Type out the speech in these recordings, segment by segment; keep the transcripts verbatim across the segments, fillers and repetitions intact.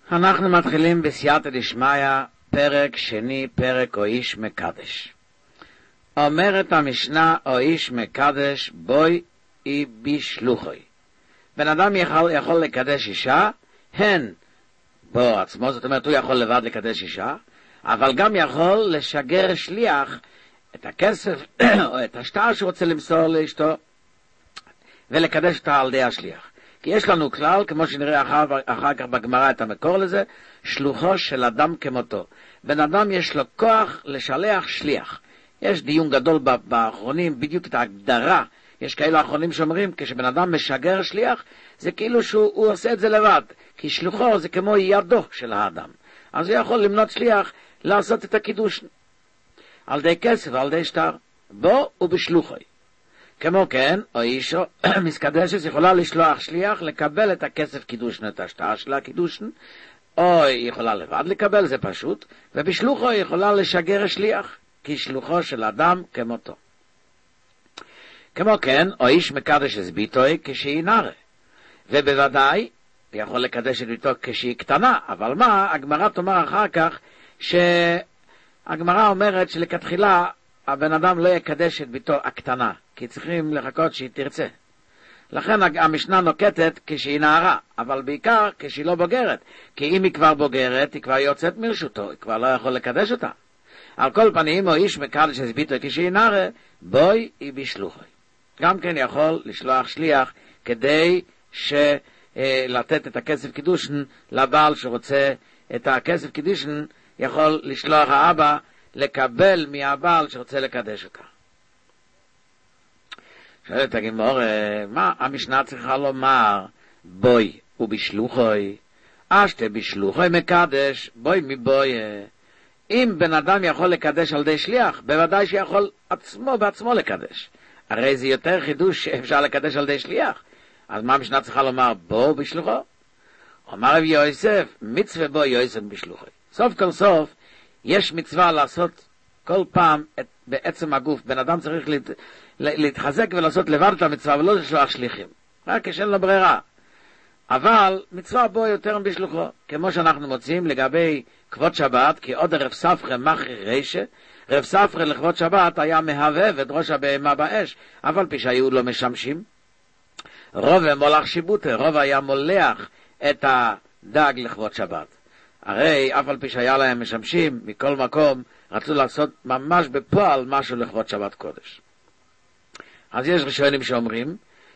אנחנו מתחילים בסייעתא דשמיא, פרק שני, פרק או איש מקדש. אומרת המשנה, או איש מקדש, בוי אי בשלוחוי. בן אדם יכול, יכול לקדש אישה, הן בו עצמו, זאת אומרת הוא יכול לבד לקדש אישה, אבל גם יכול לשגר שליח את הכסף או את השטר שהוא רוצה למסור לאשתו, ולקדש אותה על ידי השליח. כי יש לנו כלל, כמו שנראה אחר, אחר כך בגמרא את המקור לזה, שלוחו של אדם כמותו. בן אדם יש לו כוח לשלח שליח. יש דיון גדול באחרונים, בדיוק את ההגדרה. יש כאלו אחרונים שאומרים, כשבן אדם משגר שליח, זה כאילו שהוא עושה את זה לבד. כי שלוחו זה כמו ידו של האדם. אז הוא יכול למנות שליח לעשות את הקידוש. על ידי כסף, על ידי שטר. בו ובשלוחוי. כמו כן, או אישו מסקדשת יכולה לשלוח שליח לקבל את הכסף קידושן, את השטר של הקידושן, או היא יכולה לבד לקבל, זה פשוט, ובשלוחו היא יכולה לשגר שליח, כי שלוחו של אדם כמותו. כמו כן, או איש מקדש את ביתוי כשהיא נערה, ובוודאי הוא יכול לקדש את ביתו כשהיא קטנה, אבל מה, הגמרא תאמר אחר כך, שהגמרא אומרת שלכתחילה הבן אדם לא יקדש את ביתו הקטנה, כי צריכים לחכות שהיא תרצה. לכן המשנה נוקטת כשהיא נערה, אבל בעיקר כשהיא לא בוגרת, כי אם היא כבר בוגרת, היא כבר יוצאת מרשותו, היא כבר לא יכול לקדש אותה. על כל פנים, או איש מקדש את ביתו כשהיא נערה, בוי היא בשלוחוי. גם כן יכול לשלוח שליח כדי ש... לתת את הכסף קידושן לבעל שרוצה את הכסף קידושן, יכול לשלוח האבא לקבל מהבעל שרוצה לקדש אותה. שואלת הגמרא, מה המשנה צריכה לומר? בוי ובשלוחוי, אשתה בשלוחוי מקדש, בוי מבוי. אם בן אדם יכול לקדש על ידי שליח, בוודאי שיכול עצמו בעצמו לקדש. הרי זה יותר חידוש שאפשר לקדש על ידי שליח. אז מה המשנה צריכה לומר? בו בשלוחו? אומר רבי יוסף, מצווה בו יוסף בשלוחו. סוף כל סוף, יש מצווה לעשות כל פעם את, בעצם הגוף. בן אדם צריך להת, להתחזק ולעשות לבד את המצווה, ולא לשלוח שליחים. רק כשאין לו ברירה. אבל מצווה בו יותר בשלוחו. כמו שאנחנו מוצאים לגבי כבוד שבת, כי עוד רב ספרא מחרי רישא, רב ספרא לכבוד שבת היה מהבהב את ראש הבהמה באש, אבל פי שהיו לו משמשים. רוב מולך שיבוטה, רוב היה מולח את הדג לכבוד שבת. הרי אף על פי שהיה להם משמשים, מכל מקום רצו לעשות ממש בפועל משהו לכבוד שבת קודש. אז יש ראשונים שאומרים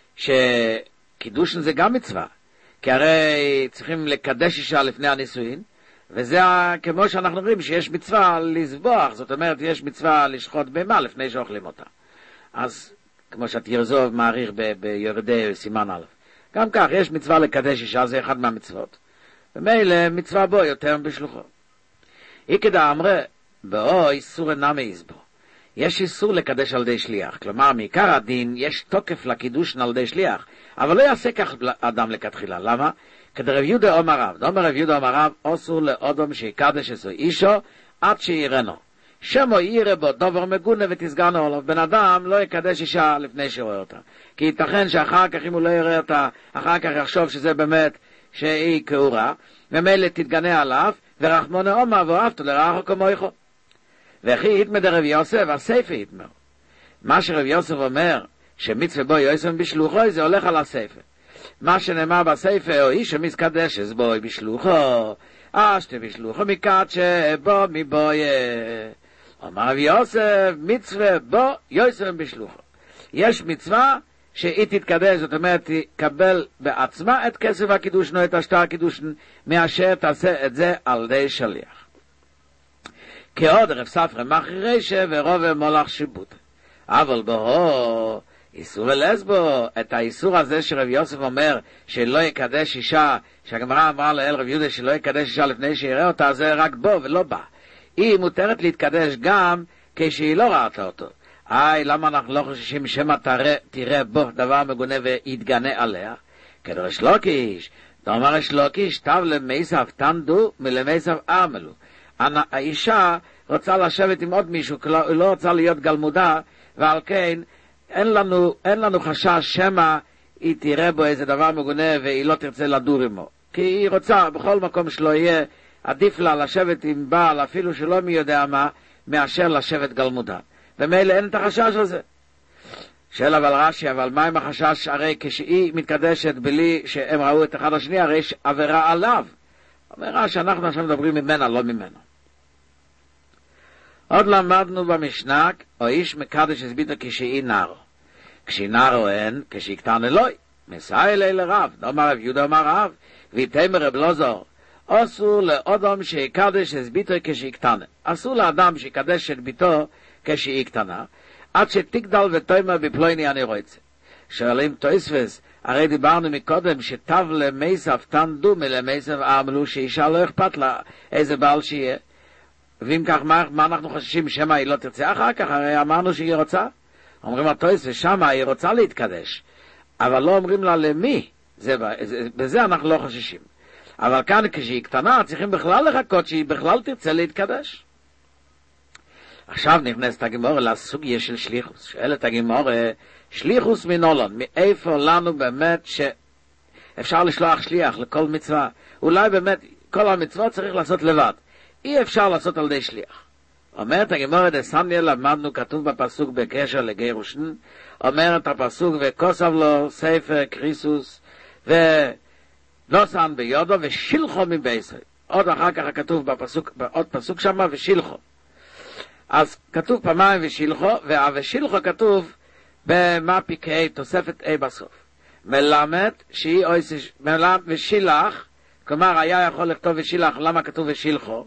שקידושן זה גם מצווה, כי הרי צריכים לקדש אישה לפני הנישואין, וזה כמו שאנחנו אומרים שיש מצווה לזבוח, זאת אומרת יש מצווה לשחוט בהמה לפני שאוכלים אותה. אז כמו שהתירזוב מעריך ביורדי סימן א'. גם כך, יש מצווה לקדש אישה, זה אחד מהמצוות. ומילא מצווה בו יותר בשלוחו. איקדא אמרה, באו איסור אינם מעיזבו. יש איסור לקדש על ידי שליח. כלומר, מעיקר הדין יש תוקף לקידושן על ידי שליח, אבל לא יעשה כך אדם לכתחילה. למה? כדרב יהודה אומר רב. אומר רב יהודה אומר רב, אסור לאדם שיקדש את אישו עד שיראנו. שמו יראה בו דובר מגונה ותסגרנו עליו. בן אדם לא יקדש אישה לפני שרואה אותה. כי ייתכן שאחר כך אם הוא לא יראה אותה, אחר כך יחשוב שזה באמת שהיא כאורה, ומילא תתגנה עליו, ורחמונה אומר ואהבתו לרעך כמויכו. וכי יתמא דרב יוסף, הסייפה יתמא. מה שרב יוסף אומר, שמצווה בו יוסף בשלוחו, זה הולך על הסייפה. מה שנאמר בסייפה, או איש שמסקדש בו בשלוחו, אשתה בשלוחו מקדשה בו מבויה. אמר רבי יוסף, מצווה בו יוסף בשלוחו. יש מצווה שהיא תתקדש, זאת אומרת, תקבל בעצמה את כסף הקידושנו, את השטר הקידושן, מאשר תעשה את זה על ידי שליח. כעוד רב ספרא מחרי רישא ורוב מולך שיבוטה. אבל בו איסור ולסבו, את האיסור הזה שרב יוסף אומר שלא יקדש אישה, שהגמרא אמרה לאל רב יהודה שלא יקדש אישה לפני שיראה אותה, זה רק בו ולא בה. היא מותרת להתקדש גם כשהיא לא ראתה אותו. איי, למה אנחנו לא חוששים שמא תראה, תראה בו דבר מגונה ויתגנה עליה? כדור שלוקיש, דאמר שלוקיש, תב למייסב תנדו מלמייסב ארמלו. האישה רוצה לשבת עם עוד מישהו, היא לא רוצה להיות גלמודה, ועל כן אין לנו, אין לנו חשש שמא היא תראה בו איזה דבר מגונה והיא לא תרצה לדור עמו. כי היא רוצה בכל מקום שלא יהיה, עדיף לה לשבת עם בעל, אפילו שלא מי יודע מה, מאשר לשבת גלמודה. ומילא אין את החשש הזה. שאל אבל רש"י, אבל מה עם החשש? הרי כשהיא מתקדשת בלי שהם ראו את אחד השני, הרי יש עבירה עליו. אומר רש"י, אנחנו עכשיו מדברים ממנה, לא ממנו. עוד למדנו במשנה, או איש מקדש הסביתו כשהיא נערו. כשהיא נערו אין, כשהיא קטן אלוהי. מסע אלי לרב, דאמר רב יהודה אמר רב, ויתאמר רב אלעזר, אסור לאדם שיקדש את ביתו כשהיא קטנה. אסור לאדם שיקדש את ביתו כשהיא קטנה, עד שתגדל ותאמר בפלוני אני רוצה. שואלים תוספות, הרי דיברנו מקודם שתב למסף תן דומה למסף אמרו שאישה לא אכפת לה איזה בעל שיהיה. ואם כך, מה, מה אנחנו חוששים שמה היא לא תרצה אחר כך? הרי אמרנו שהיא רוצה. אומרים התוספות, שמה היא רוצה להתקדש. אבל לא אומרים לה למי, זה, זה, בזה אנחנו לא חוששים. אבל כאן כשהיא קטנה צריכים בכלל לחכות שהיא בכלל תרצה להתקדש. עכשיו נכנסת הגמורה לסוגיה של שליחוס. שואלת הגמורה, שליחוס מנולון, מאיפה לנו באמת שאפשר לשלוח שליח לכל מצווה? אולי באמת כל המצווה צריך לעשות לבד. אי אפשר לעשות על ידי שליח. אומרת הגמורה דסניה, למדנו כתוב בפסוק בקשר לגירושין, אומרת הפסוק וכוסב לו ספר קריסוס ונוסן ביודו ושילחו מבייסו. עוד אחר כך כתוב בפסוק, עוד פסוק שמה ושילחו. אז כתוב פעמיים ושילחו, והשילחו כתוב במה פיקי תוספת A בסוף. מלמד שהיא עושה, מלמד ושילח, כלומר היה יכול לכתוב ושילח, למה כתוב ושילחו?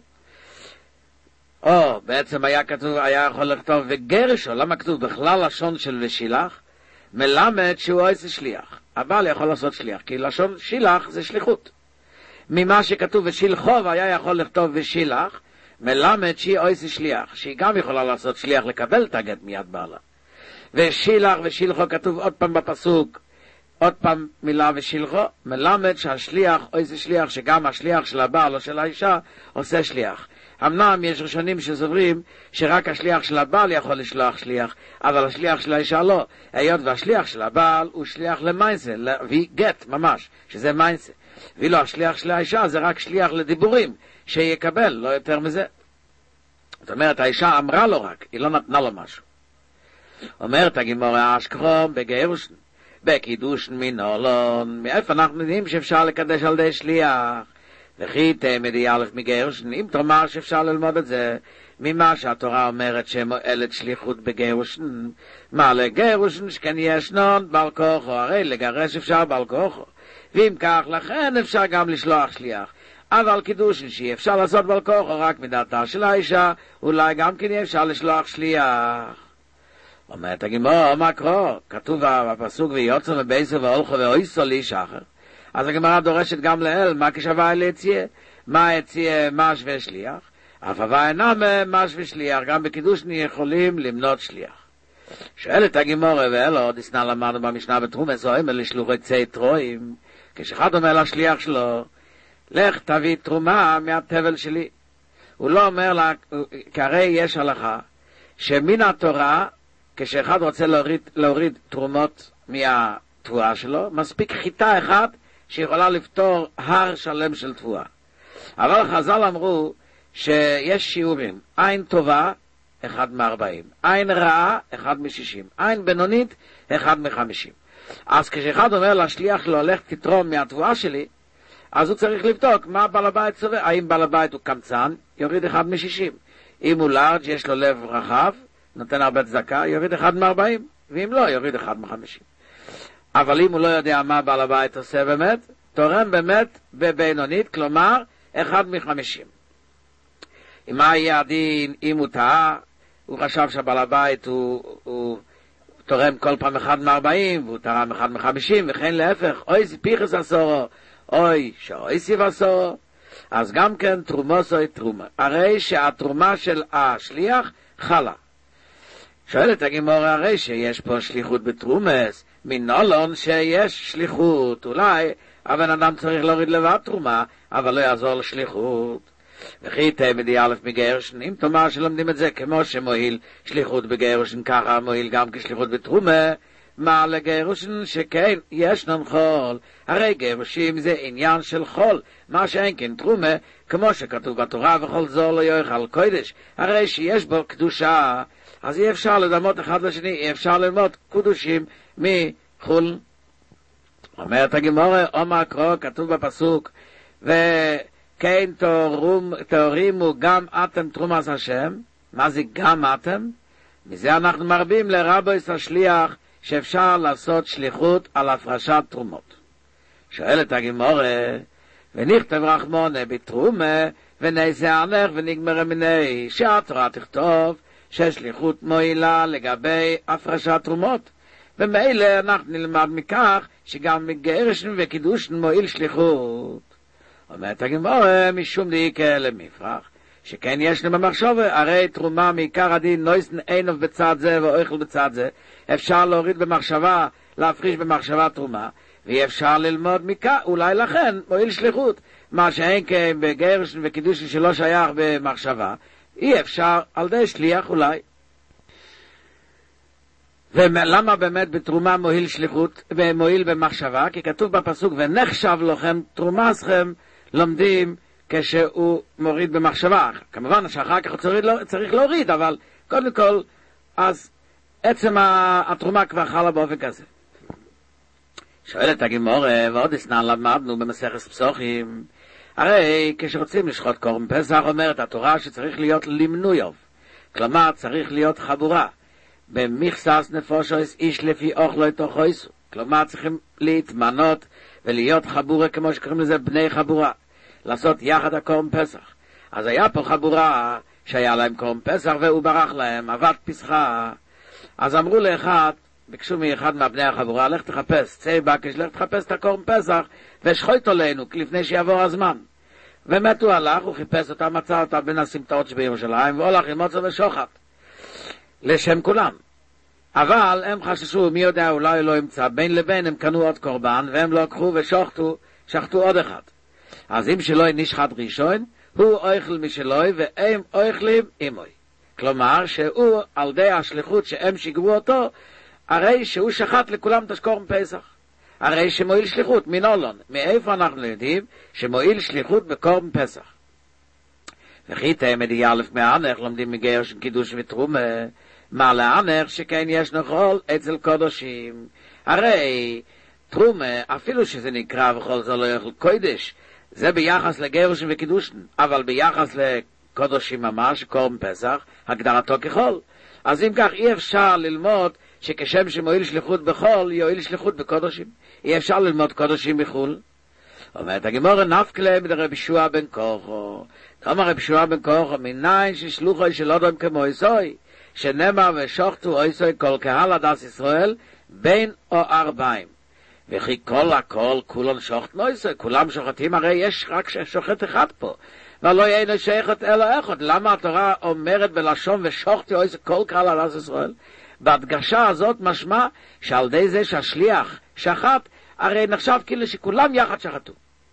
או בעצם היה כתוב, היה יכול לכתוב וגרשו, למה כתוב בכלל לשון של ושילח? מלמד שהוא עושה שליח. הבעל יכול לעשות שליח, כי לשון שילח זה שליחות. ממה שכתוב ושילחו, היה יכול לכתוב ושילח, מלמד שהיא עושה שליח, שהיא גם יכולה לעשות שליח לקבל את הגט מיד בעלה. ושילח ושילחו כתוב עוד פעם בפסוק, עוד פעם מילה ושילחו, מלמד שהשליח עושה שליח, שגם השליח של הבעל או של האישה עושה שליח. אמנם יש ראשונים שסוברים שרק השליח של הבעל יכול לשלוח שליח, אבל השליח של האישה לא. היות והשליח של הבעל הוא שליח למיינסה, להביא גט ממש, שזה מיינסה. ואילו השליח של האישה זה רק שליח לדיבורים, שיקבל, לא יותר מזה. זאת אומרת, האישה אמרה לו רק, היא לא נתנה לו משהו. אומרת הגמורה אשכחום בגירושין, בקידושין מנולון, מאיפה אנחנו יודעים שאפשר לקדש על ידי שליח? וכי תמדי א' מגירושין, אם תאמר שאפשר ללמוד את זה, ממה שהתורה אומרת שמועלת שליחות בגירושין, מה לגירושין שכן ישנון בעל כוחו, הרי לגרש אפשר בעל כוחו, ואם כך לכן אפשר גם לשלוח שליח. אבל קידושין שאי אפשר לעשות בעל כוחו רק מדעתה של האישה, אולי גם כן אפשר לשלוח שליח. אומרת הגמרא, מה קרוא? כתוב בפסוק ויוצא מבייסו והולכו ואויסו לאיש אחר. אז הגמרא דורשת גם לאל, מה כשווה אל יציאה? מה יציאה מש ושליח? אף הווה אינם מש ושליח, גם בקידושין יכולים למנות שליח. שואלת הגמרא, ואלו עוד ישנה למדנו במשנה בתרומס, או אמר לשלוחי צי טרועים, כשאחד אומר לשליח שלו, לך תביא תרומה מהטבל שלי. הוא לא אומר לה, כי הרי יש הלכה, שמן התורה, כשאחד רוצה להוריד, להוריד תרומות מהתבואה שלו, מספיק חיטה אחת שיכולה לפתור הר שלם של תבואה. אבל חז"ל אמרו שיש שיעורים, עין טובה, אחד מארבעים, עין רעה, אחד משישים, עין בינונית, אחד מחמישים. אז כשאחד אומר לשליח שלו, הולך תתרום מהתבואה שלי, אז הוא צריך לבדוק מה בעל הבית סובר. האם בעל הבית הוא קמצן, יוריד אחד משישים. אם הוא לארג', יש לו לב רחב, נותן הרבה צדקה, יוריד אחד מארבעים, ואם לא, יוריד אחד מחמישים. אבל אם הוא לא יודע מה בעל הבית עושה באמת, תורם באמת בבינונית, כלומר, אחד מחמישים. מה יהיה הדין אם הוא טעה? הוא חשב שבעל הבית הוא, הוא תורם כל פעם אחד מארבעים, והוא תרם אחד מחמישים, וכן להפך, אוי פיחס עשורו, אוי שאוי סיב עשורו. אז גם כן תרומוסוי תרומה. הרי שהתרומה של השליח חלה. שואלת הגמרא, הרי שיש פה שליחות בתרומס, מנולון שיש שליחות, אולי הבן אדם צריך להוריד לבד תרומה, אבל לא יעזור לשליחות. וכי תמדי א' מגירושין, אם תאמר שלומדים את זה כמו שמועיל שליחות בגירושין, ככה מועיל גם כשליחות בתרומה, מה לגירושין שכן ישנם חול, הרי גירושים זה עניין של חול, מה שאין כן תרומה, כמו שכתוב בתורה וכל זור לא יאכל קודש, הרי שיש בו קדושה, אז אי אפשר לדמות אחד לשני, אי אפשר ללמוד קדושים מחול. אומרת הגמרא, אומר קרוא, כתוב בפסוק, וכן תורימו גם אתם תרומס השם, מה זה גם אתם? מזה אנחנו מרבים לרבויס השליח, שאפשר לעשות שליחות על הפרשת תרומות. שואלת הגמרא, ונכתב רחמונה בתרומה, ונעשה ענך ונגמר מיני, שהתורה תכתוב ששליחות מועילה לגבי הפרשת תרומות. ומילא אנחנו נלמד מכך שגם מגרשן וקידושן מועיל שליחות. אומרת הגמרא, משום דאיקה למפרח, שכן יש לנו במחשבה, הרי תרומה מעיקר הדין נויסן אינוב בצד זה ואוכל בצד זה, אפשר להוריד במחשבה, להפריש במחשבה תרומה, ואי אפשר ללמוד מכך, אולי לכן מועיל שליחות, מה שאין כן בגרשן וקידושן שלא שייך במחשבה, אי אפשר על די שליח אולי. ולמה באמת בתרומה מועיל שליחות ומועיל במחשבה? כי כתוב בפסוק, ונחשב לכם תרומתכם, לומדים כשהוא מוריד במחשבה. כמובן שאחר כך צריך, צריך להוריד, אבל קודם כל, אז עצם התרומה כבר חלה באופן כזה. שואלת הגמרא, ועוד אסנן למדנו במסכת פסוחים, הרי כשרוצים לשחוט קורבן פסח, אומרת התורה שצריך להיות למנויוב, כלומר צריך להיות חבורה, במכסס נפושס איש לפי אוכלו את אוכלויסו, כלומר צריכים להתמנות ולהיות חבורה כמו שקוראים לזה בני חבורה, לעשות יחד הקורבן פסח. אז היה פה חבורה שהיה להם קורבן פסח והוא ברח להם, עבד פסחה, אז אמרו לאחד, ביקשו מאחד מהבני החבורה, לך תחפש, צא בקש, לך תחפש את הקורבן פסח ושחוט עלינו לפני שיעבור הזמן. באמת הוא הלך, הוא חיפש אותה, מצא אותה בין הסמטאות שבירושלים, והולך עם מוצא ושוחט לשם כולם. אבל הם חששו, מי יודע, אולי לא ימצא, בין לבין הם קנו עוד קורבן והם לא לקחו ושוחטו, שחטו עוד אחד. אז אם שלוי נשחט ראשון, הוא אוכל משלוי והם אוכלים עמוי. כלומר שהוא על די השליחות שהם שיגרו אותו, הרי שהוא שחט לכולם את הקורבן פסח. הרי שמועיל שליחות מנולון. מאיפה אנחנו יודעים שמועיל שליחות בקורבן פסח? וכי תאמד יאלף מהענך לומדים מגרש קידוש ותרומה, מה לענך שכן יש נאכול אצל קודשים. הרי תרומה, אפילו שזה נקרא וכל זה לא יאכל קודש, זה ביחס לגרש וקידוש, אבל ביחס לקודשים ממש, קורבן פסח, הגדרתו כחול. אז אם כך אי אפשר ללמוד שכשם שמועיל שליחות בחול, יועיל שליחות בקודשים. אי אפשר ללמוד קודשים מחול. אומרת הגמרא, נפקלה מדרבי יהושע בן כוחו. כמה רבי יהושע בן כוחו, מניין ששלוחו של אדם כמו איסוי, שנאמר ושוחטו איסוי כל קהל עדת ישראל, בין או ארבעים. וכי כל הכל, כולן שוחט נויסוי, כולם שוחטים, הרי יש רק שוחט אחד פה. ולא יהיה שייכת אלא אחד. למה התורה אומרת בלשון ושוחטי איסוי כל קהל עדת ישראל? בהדגשה הזאת משמע שעל די זה שהשליח שחט, הרי נחשב כאילו שכולם יחד שחטו.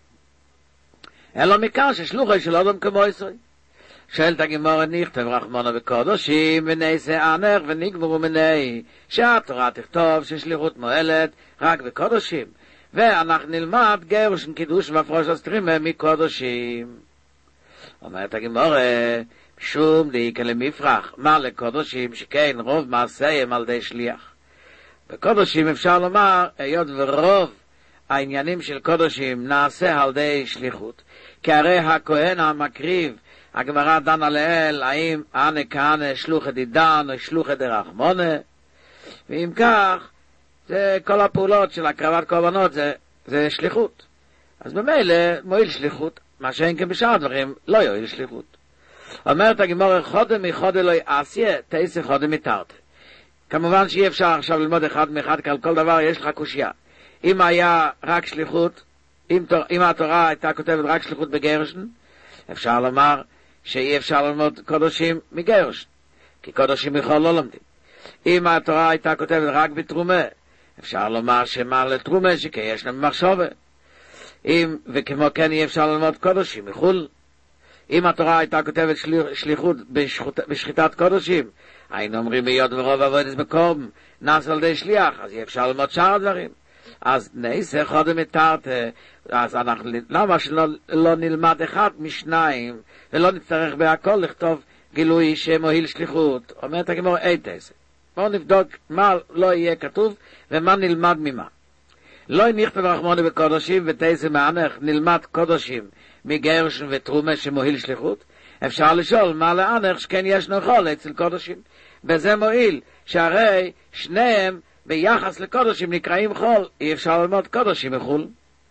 אלא מכאן ששלוחי של אדם כמו ישראל. שואלת הגמרא, נכתב רחמנה בקודשים ונעשה ענך ונגמרו מיני, שהתורה תכתוב ששליחות מועלת רק בקודשים, ואנחנו נלמד גרש קידוש והפרוש הסתרימה מקודשים. אומרת הגמרא, שום דאיקה למפרח, מה לקודשים שכן רוב מעשיהם על די שליח. בקודשים אפשר לומר, היות ורוב העניינים של קודשים נעשה על די שליחות, כי הרי הכהן המקריב, הגמרא דנה לאל, האם אנה כהנה שלוחא דידן או שלוחא דרחמונה, ואם כך, זה כל הפעולות של הקרבת קורבנות, זה, זה שליחות. אז במילא מועיל שליחות, מה שאין כן בשאר דברים, לא יועיל שליחות. אומרת הגמרא, חודם מחודה לא יעשיה, תעשה חודם מתרתה. כמובן שאי אפשר עכשיו ללמוד אחד מאחד, כי על כל דבר יש לך קושיה. אם היה רק שליחות, אם, אם התורה הייתה כותבת רק שליחות בגרשן, אפשר לומר שאי אפשר ללמוד קודשים מגרשן, כי קודשים מחול לא לומדים. אם התורה הייתה כותבת רק בתרומה, אפשר לומר שמה לתרומה שכי יש להם מחשבה. אם, וכמו כן אי אפשר ללמוד קודשים מחול, אם התורה הייתה כותבת שליחות בשחיטת קודשים, היינו אומרים ביות ורוב עבודת מקום נעשה על ידי שליח, אז יהיה אפשר ללמוד שאר הדברים. אז נעשה חודם מתרת, אז אנחנו, למה שלא לא נלמד אחד משניים, ולא נצטרך בהכל לכתוב גילוי שמוהיל שליחות? אומרת הגמרא, אי תעשה. בואו נבדוק מה לא יהיה כתוב, ומה נלמד ממה. לא נכתב רחמונו בקודשים ותעשה מענך, נלמד קודשים מגרשן ותרומה שמוהיל שליחות. אפשר לשאול מה לענך שכן יש נאכול אצל קודשים. בזה מועיל, שהרי שניהם ביחס לקודשים נקראים חול, אי אפשר ללמוד קודשים מחול.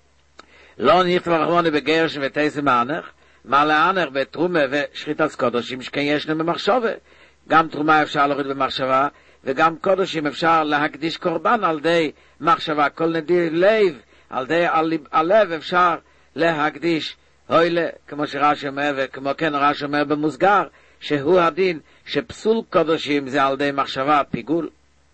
לא נכתב רחמונו בגרשן ותעשה מענך, מה לענך בתרומה ושחיטת קודשים שכן ישנו במחשבה. גם תרומה אפשר להוריד במחשבה, וגם קודשים אפשר להקדיש קורבן על די מחשבה. כל נדיר לב, על די הלב אפשר להקדיש הוילה, כמו שרש"י אומר, וכמו כן רש"י אומר במוסגר, שהוא הדין שפסול קודשים זה על די מחשבה, פיגול.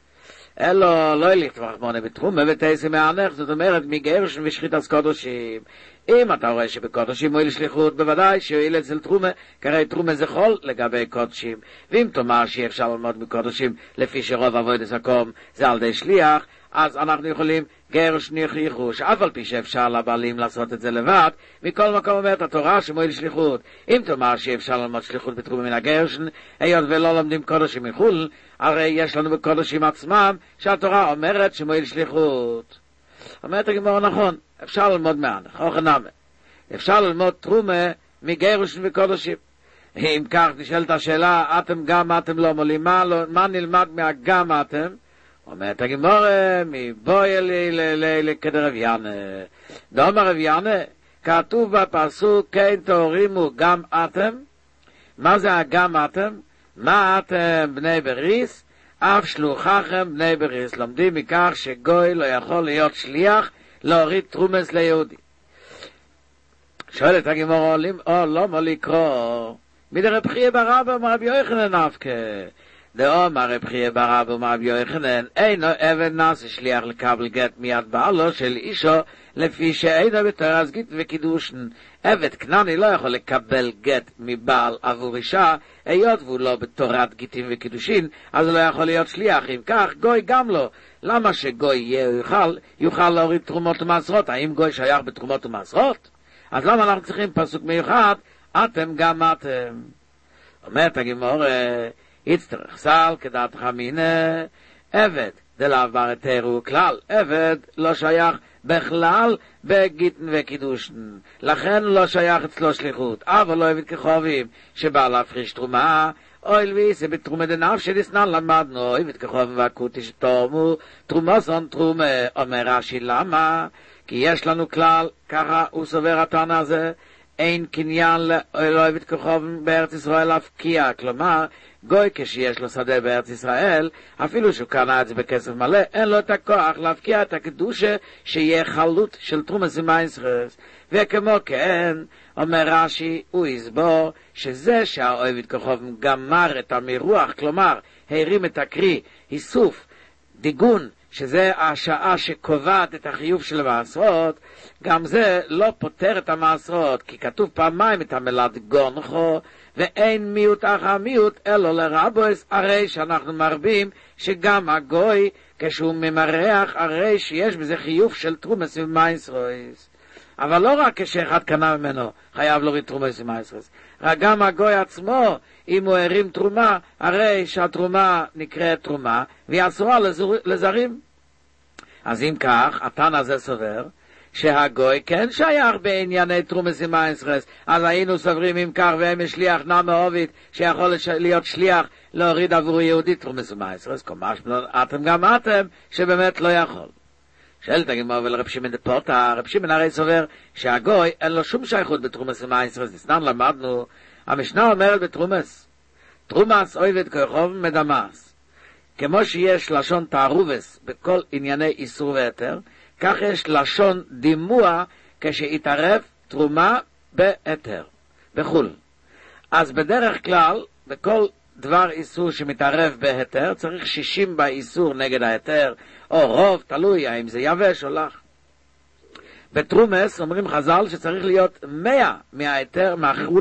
אלו לא ילך רחמונו בתרומה ותעשה מענך, זאת אומרת מגרשן ושחיטת קודשים. אם אתה רואה שבקודשים מועיל שליחות, בוודאי שיועיל אצל תרומה, כי תרומה זה חול לגבי קודשים. ואם תאמר שאי אפשר ללמוד מקודשים לפי שרוב עבודת מקום זה על ידי שליח, אז אנחנו יכולים גרשן יחוש, אף על פי שאפשר לבעלים לעשות את זה לבד. מכל מקום אומרת התורה שמועיל שליחות. אם תאמר שאי אפשר ללמוד שליחות בתרומה מן הגרשן, היות ולא לומדים קודשים מחול, הרי יש לנו בקודשים עצמם שהתורה אומרת שמועיל שליחות. אומרת הגמרא, נכון, אפשר ללמוד מענך, אוכל נאמה. אפשר ללמוד תרומה מגרשן וקודשים. אם כך נשאלת השאלה, אתם גם אתם לא מולים, מה, לא, מה נלמד מהגם אתם? אומרת הגמרא, מבואי לכדי רב ינא. דאמר רב ינא, כתוב בפסוק, כן תורימו גם אתם. מה זה הגם אתם? מה אתם בני בריס? אף שלוחכם בני בריס. לומדים מכך שגוי לא יכול להיות שליח להוריד תרומס ליהודי. שואלת הגמרא, או לא מה לקרוא? מדרב חייא בר אבא ומרבי יוחנן נפקא. דאמר רב חייא בר אבא ומרבי יוחנן, אינו עבד נעשה שליח לקבל גט מיד בעלו של אישו, לפי שאינו בתורת גיטין וקידושין. עבד כנעני לא יכול לקבל גט מבעל עבור אישה, היות והוא לא בתורת גיטין וקידושין, אז הוא לא יכול להיות שליח. אם כך, גוי גם לא. למה שגוי יוכל, יוכל להוריד תרומות ומעשרות? האם גוי שייך בתרומות ומעשרות? אז למה אנחנו צריכים פסוק מיוחד? אתם גם אתם. אומרת הגמרא, יצטרך סל כדעת חמינא, עבד דלאו בר היתר הוא כלל, עבד לא שייך בכלל בגיטין וקידושין, לכן לא שייך אצלו שליחות. אבל לא עבד כחובים שבא להפריש תרומה, אויל ויסה בתרומה דנפשי דסנן למדנו, עבד כחובים והקוטי שתורמו תרומוסון תרומה. אומר רש"י, למה? כי יש לנו כלל, ככה הוא סובר התנא הזה, אין קניין לא עבד כחובים בארץ ישראל להפקיע. כלומר, גוי כשיש לו שדה בארץ ישראל, אפילו שהוא קנה את זה בכסף מלא, אין לו את הכוח להפקיע את הקדושה שיהיה חלות של תרומס ומעשרות. וכמו כן, אומר רש"י, הוא יסבור שזה שהעבד כחובים גמר את המרוח, כלומר, הרים את הקרי, איסוף, דיגון, שזה השעה שקובעת את החיוב של המעשרות, גם זה לא פותר את המעשרות, כי כתוב פעמיים את המילת גונחו, ואין מיעוט אחר מיעוט, אלא לרבוס, הרי שאנחנו מרבים שגם הגוי, כשהוא ממרח, הרי שיש בזה חיוב של תרומס ומעשרות. אבל לא רק כשאחד קנה ממנו חייב להוריד תרומס ומעשרות, רק גם הגוי עצמו, אם הוא הרים תרומה, הרי שהתרומה נקראת תרומה, והיא אסורה לזרים. אז אם כך, התנא הזה סובר, שהגוי כן שייך בענייני תרומס ומעשרות, אז היינו סוברים אם כך, והם שליח נמי עובד, שיכול להיות שליח להוריד עבור יהודי תרומס ומעשרות, כלומר, אתם גם אתם, שבאמת לא יכול. שאלת הגמרא ולרב שמעון דפורטה, רב שמעון הרי סובר שהגוי אין לו שום שייכות בתרומס ומעשרות. נסנן למדנו, המשנה אומרת בתרומס, תרומס עובד כחוב מדמס. כמו שיש לשון תערובס בכל ענייני איסור והיתר, כך יש לשון דימוע כשהתערב תרומה בהיתר, בחול. אז בדרך כלל, בכל דבר איסור שמתערב בהיתר, צריך שישים באיסור נגד ההיתר, או רוב, תלוי האם זה יבש או לח. בתרומס אומרים חז"ל שצריך להיות מאה מההיתר, מהחול,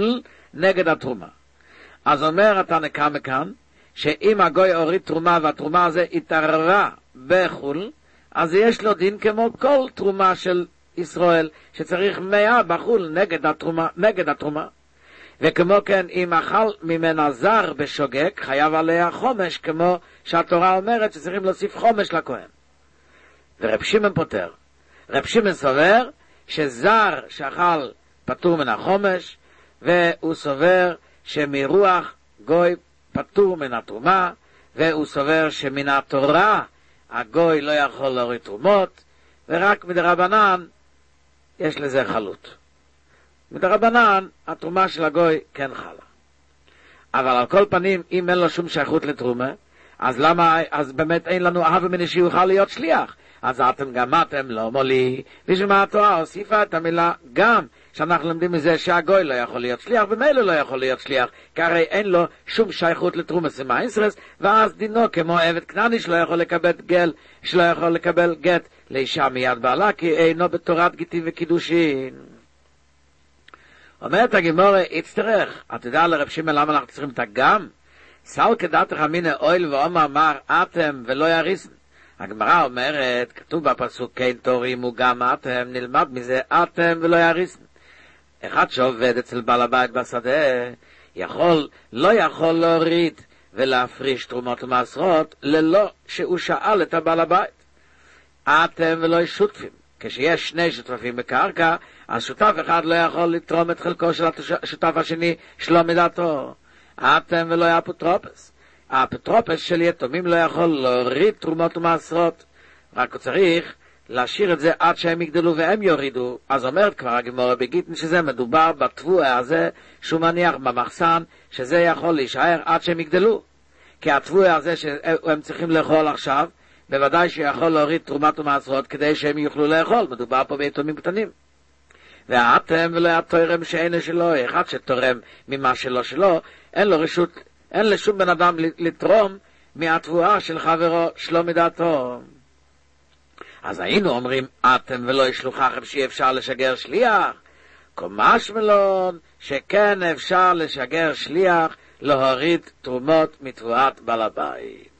נגד התרומה. אז אומר התנא קמא כאן, שאם הגוי הוריד תרומה והתרומה הזה התערערה בחול, אז יש לו דין כמו כל תרומה של ישראל, שצריך מאה בחול נגד התרומה, נגד התרומה. וכמו כן, אם אכל ממנה זר בשוגג, חייב עליה חומש, כמו שהתורה אומרת שצריכים להוסיף חומש לכהן. ורב שמעון פותר. רב שמעון סובר שזר שאכל פטור מן החומש, והוא סובר שמרוח גוי פטור מן התרומה, והוא סובר שמן התורה הגוי לא יכול להוריד תרומות, ורק מדרבנן יש לזה חלות. מדרבנן התרומה של הגוי כן חלה. אבל על כל פנים, אם אין לו שום שייכות לתרומה, אז למה, אז באמת אין לנו אהבה מני שיוכל להיות שליח. אז אתם גם אתם לא מולי, בשביל מה התורה הוסיפה את המילה גם, שאנחנו לומדים מזה שהגוי לא יכול להיות שליח, ומילא לא יכול להיות שליח, כי הרי אין לו שום שייכות לתרומה סמייסרס, ואז דינו כמו עבד כנעני שלא יכול לקבל גל, שלא יכול לקבל גט לאישה מיד בעלה, כי אינו בתורת גיטין וקידושין. אומרת הגמורה, יצטרך, אתה יודע לרב שמעון למה אנחנו צריכים את הגם? סל כדתך אמינא אויל ואומר מר אתם ולא יריסן. הגמרא אומרת, כתוב בפסוק כן תורימו גם אתם, נלמד מזה אתם ולא יריסן. אחד שעובד אצל בעל הבית בשדה, יכול, לא יכול להוריד ולהפריש תרומות ומעשרות, ללא שהוא שאל את הבעל הבית. אתם ולא שותפים. כשיש שני שותפים בקרקע, אז שותף אחד לא יכול לתרום את חלקו של השותף השני שלא מדעתו. אתם ולא אפוטרופוס. האפוטרופוס של יתומים לא יכול להוריד תרומות ומעשרות, רק הוא צריך להשאיר את זה עד שהם יגדלו והם יורידו. אז אומרת כבר הגמרא בגיטין שזה מדובר בתבוע הזה שהוא מניח במחסן, שזה יכול להישאר עד שהם יגדלו. כי התבוע הזה שהם צריכים לאכול עכשיו, בוודאי שיכול להוריד תרומת ומעשרות כדי שהם יוכלו לאכול. מדובר פה ביתומים קטנים. והאתם ולא התורם שאין שלו, אחד שתורם ממה שלו שלו, אין לו רשות, אין לשום בן אדם לתרום מהתבואה של חברו שלא מדעתו. אז היינו אומרים, אתם ולא ישלוחכם שאי אפשר לשגר שליח, קומש מלון שכן אפשר לשגר שליח להוריד תרומות מתבואת בעל הבית.